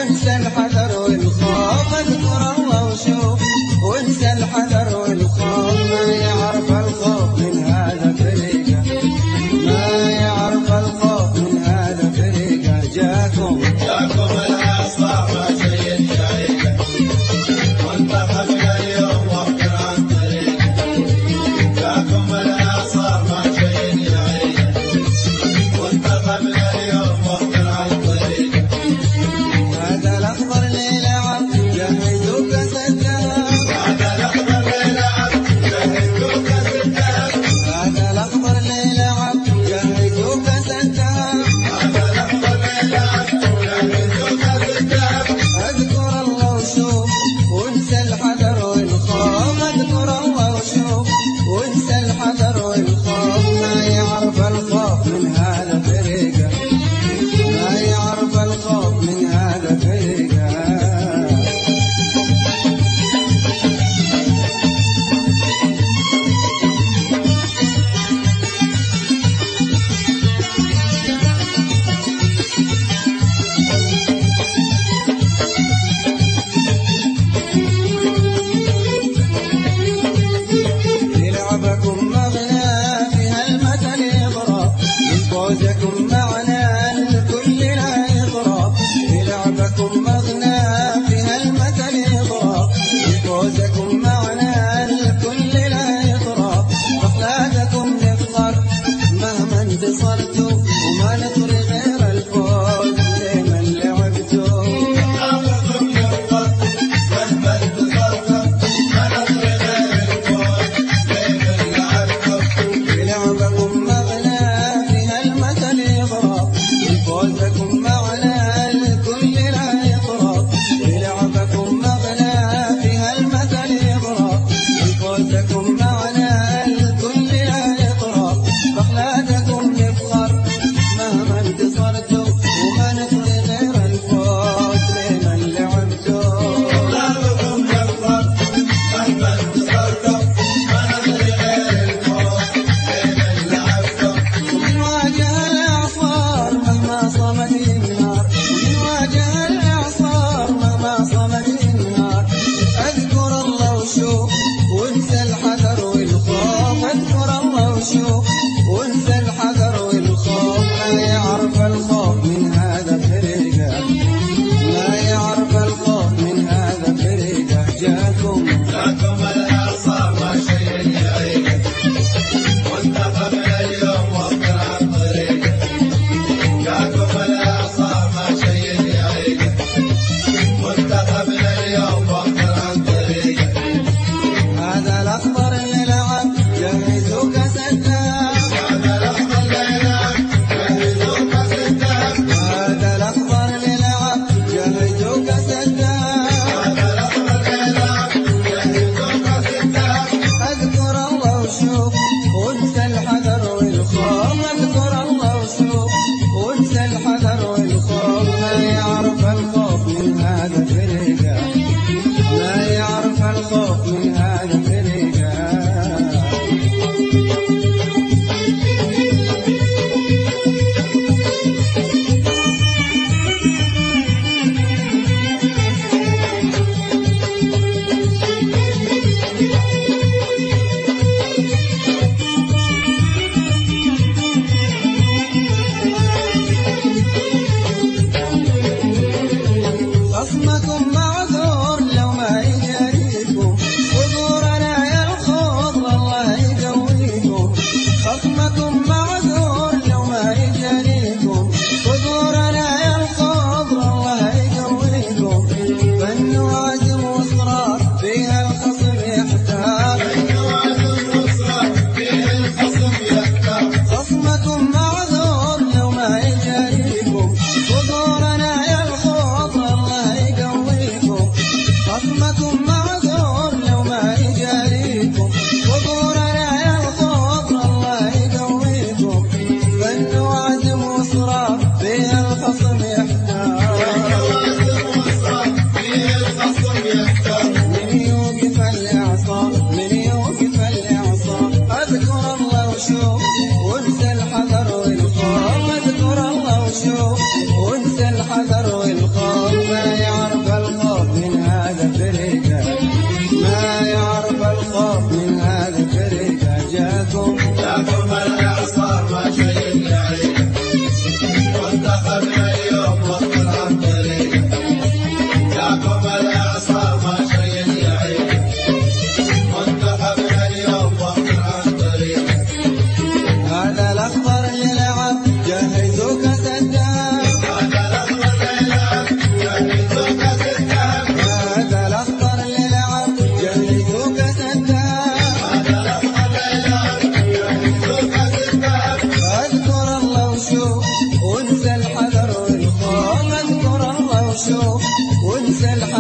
وانسى الحذر والخوف، اذكر الله وشوف وانسى الحذر والخوف. ما يعرف الخوف من هذا فريقه، ما يعرف الخوف من هذا فريقه. جاكم الإعصار ما شيء شريكه، وانتخبنا اليوم واخبر عن طريقه. جاكم الإعصار ما شيء شريكه، وانتخبنا اليوم واخبر عن طريقه. هذا الأخضر للعب جهزوا كأس الذهب، هذا الأخضر للعب جهزوا كأس الذهب، هذا الأخضر للعب جهزوا كأس الذهب، هذا الأخضر للعب جهزوا كأس الذهب. اذكر الله وشوف وانسى الحذر والخوف، اذكر الله وشوف وانسى الحذر والخوف. ما يعرف الخوف من هذا فريقه، ما يعرف الخوف من هذا فريقه. لعبكم مغنى فيها المثل يضرب، من فوزكم معنا الكل لا يضرب. لعبكم مغنى فيها المثل يضرب، من فوزكم معنا الكل لا يضرب. أخلاقكم نفخر مهما انتصرتوا، وما نطري غير الفوز لمن لعبتوا. أخلاقكم نفخر مهما انتصرتم، ما نطري غير الفوز لمن لعبتم. لعبكم مغنى فيها المثل يضرب، من فوزكم معنا الكل لا يضرب. لعبكم مغنى فيها المثل يضرب، من فوزكم معنا الكل لا يضرب. بأخلاقكم نفخر مهما انتصرتوا، وما نطري غير الفوز لمن لعبتوا. أخلاقكم نفخر مهما انتصرتم، ما نطري غير الفوز لمن لعبتم. ومن واجه الإعصار مهما صمد النهار، ومن واجه الإعصار مهما صمد النهار. اذكر الله وشوف وانسى الحذر والخوف، اذكر الله وشوف وانسى الحذر والخوف. ما يعرف الخوف من هذا فريقه، ما يعرف الخوف من هذا فريقه. جاكم الإعصار ما شيء شريكه، وانتخبنا اليوم واخبر عن طريقه. جاكم الإعصار ما شيء شريكه، وانتخبنا اليوم واخبر عن طريقه. هذا الأخضر للعب جهزوا كأس الذهب، هذا الأخضر للعب جهزوا كأس الذهب، هذا الأخضر للعب جهزوا كأس الذهب. هذا الأخضر للعب جهزوا كأس الذهب. اذكر الله وشوف وانسى الحذر والخوف، اذكر الله وشوف وانسى الحذر والخوف. ما يعرف الخوف من هذا فريقه، ما يعرف الخوف من هذا فريقه. خصمكم معذور لو ما يجاريكم، حضورنا يا الخضر الله يقويكم. خصمكم معذور لو ما يجاريكم، حضورنا يا الخضر الله يقويكم. فن وعزم واصرار فيها الخصم يحتار، خصمكم معذور لو ما يجاريكم، حضورنا يا الخضر الله يقويكم. هذا الأخضر للعب جهزوا كاس الذهب اذكر الله وشوف وانسى الحذر والخوف اذكر الله وشوف وانسى الحذر